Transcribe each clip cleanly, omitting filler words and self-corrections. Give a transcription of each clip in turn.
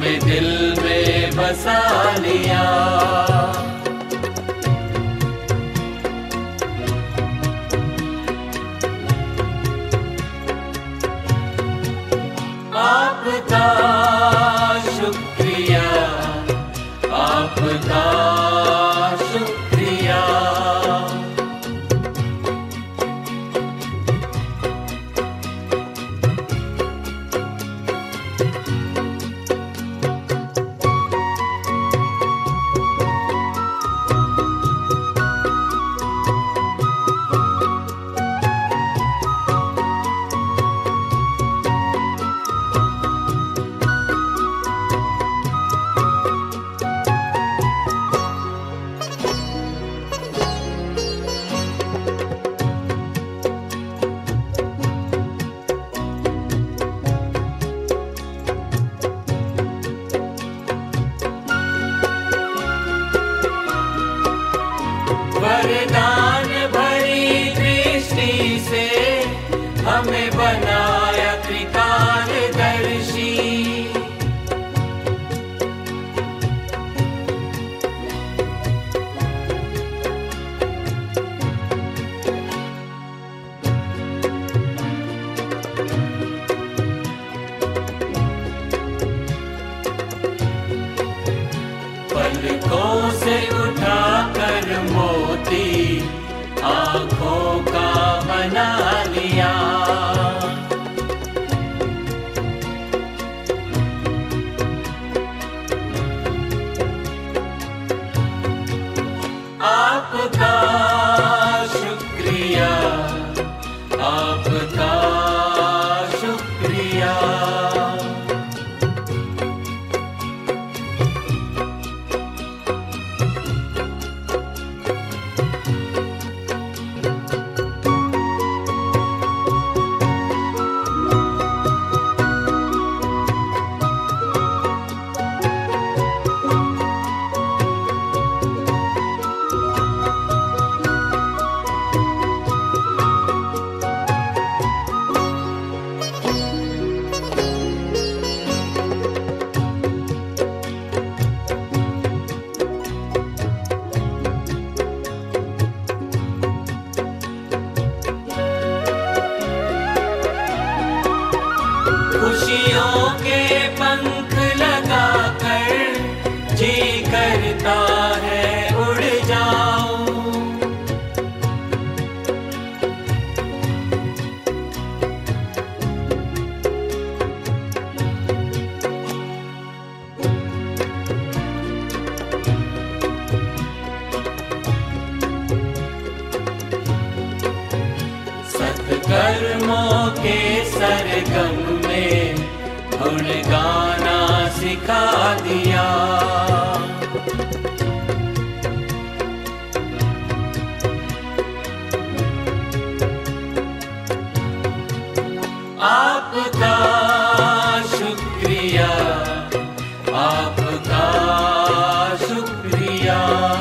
हमें दिल में बसा लिया। आपका शुक्रिया, आपका शुक्रिया। वरदान भरी दृष्टि से हमें बनाया त्रिकालदर्शी। पलकों से उठाकर मोती आँखों का बना लिया। आपका शुक्रिया, आपका शुक्रिया। खुशियों के पंख लगाकर जी करता है उड़ जाऊं। सत्कर्मों के सरगम में गुण गाना सिखा दिया। आपका शुक्रिया, आपका शुक्रिया।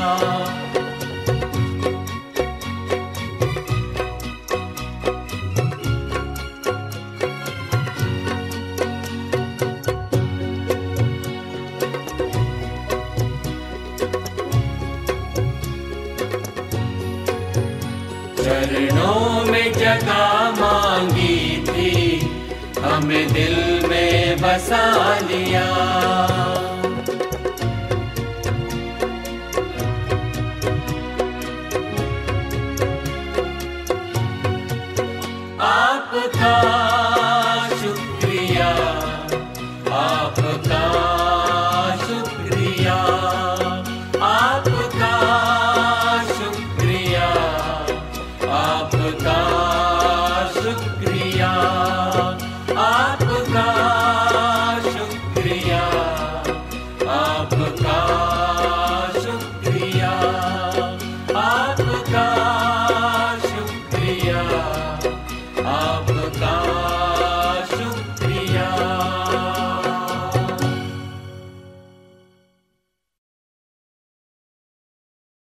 चरणों में जगह मांगी थी, हमें दिल में बसा लिया। आपका